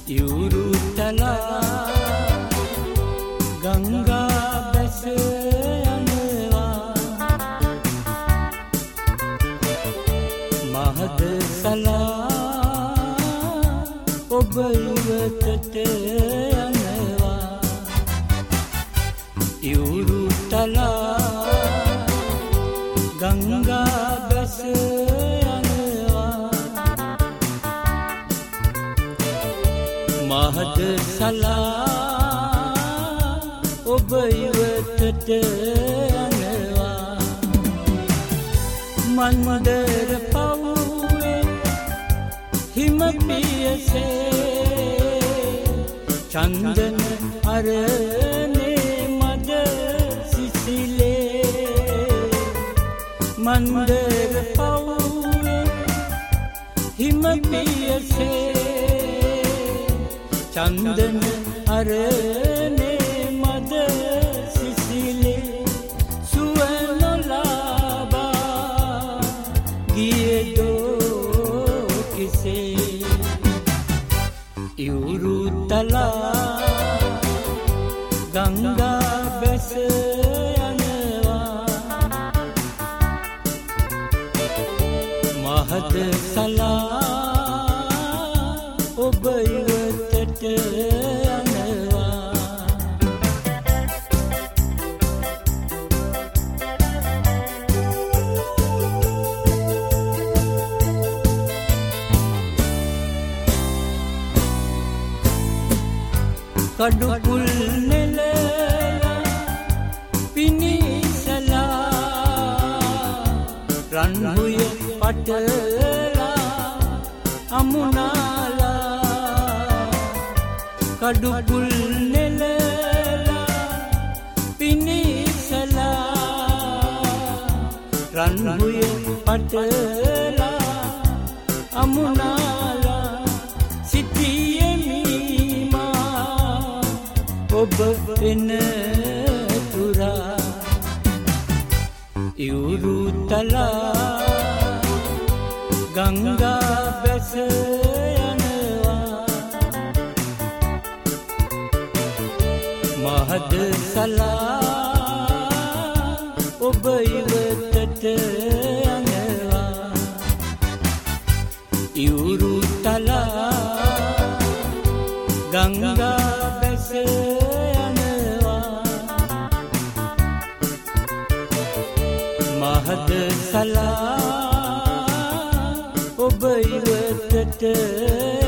යුරුතලා ගංගා බැස යනවා මහද සලා ඔබ ඉවතට යනවා යුරුතලා ගංගා බැස මහද සලා ඔබ ඉවතට යනවා මන්දර පවුවේ හිම පියසේ චන්දන අරනේ මද සිසිලේ මන්දර පවුවේ හිම පියසේ චන්දන අරනේ මද සිසිලේ සුවනොලාබා ගියදෝ කිසේ යුරුතලා ගංගා බැස යනවා මහද සලා ඔබ ඉවතට යනවා කඩු කුල් නෙලලා පිනිසලා රන්හුය පටලා අමුණාලා කඩු කුල් නෙලලා පිනිසලා රන්හුය පටලා අමුණාලා සිටියෙමි ඔබ එන තුරා යුරුතලා ගංගා බැස යනවා මහද සලා ඔබ ඉවතට යනවා යුරුතලා ගංගා බැස මහද සලා ඔබ ඉවතට